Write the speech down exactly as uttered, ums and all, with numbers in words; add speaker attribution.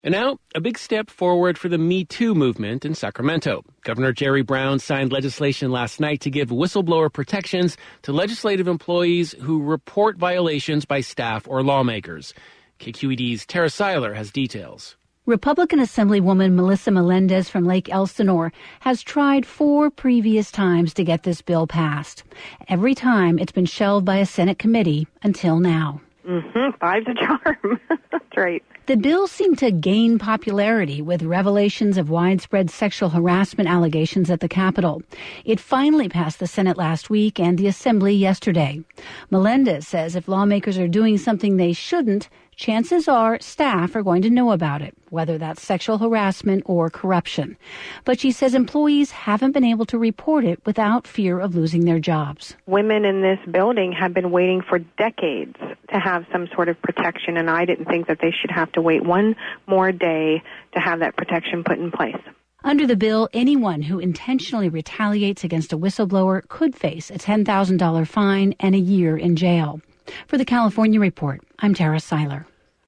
Speaker 1: And now, a big step forward for the Me Too movement in Sacramento. Governor Jerry Brown signed legislation last night to give whistleblower protections to legislative employees who report violations by staff or lawmakers. K Q E D's Tara Seiler has details.
Speaker 2: Republican Assemblywoman Melissa Melendez from Lake Elsinore has tried four previous times to get this bill passed. Every time it's been shelved by a Senate committee until now.
Speaker 3: Mm-hmm. Five's a charm. That's right.
Speaker 2: The bill seemed to gain popularity with revelations of widespread sexual harassment allegations at the Capitol. It finally passed the Senate last week and the Assembly yesterday. Melendez says if lawmakers are doing something they shouldn't, chances are staff are going to know about it, whether that's sexual harassment or corruption. But she says employees haven't been able to report it without fear of losing their jobs.
Speaker 3: Women in this building have been waiting for decades to have some sort of protection, and I didn't think that they should have to wait one more day to have that protection put in place.
Speaker 2: Under the bill, anyone who intentionally retaliates against a whistleblower could face a ten thousand dollars fine and a year in jail. For the California Report, I'm Tara Seiler.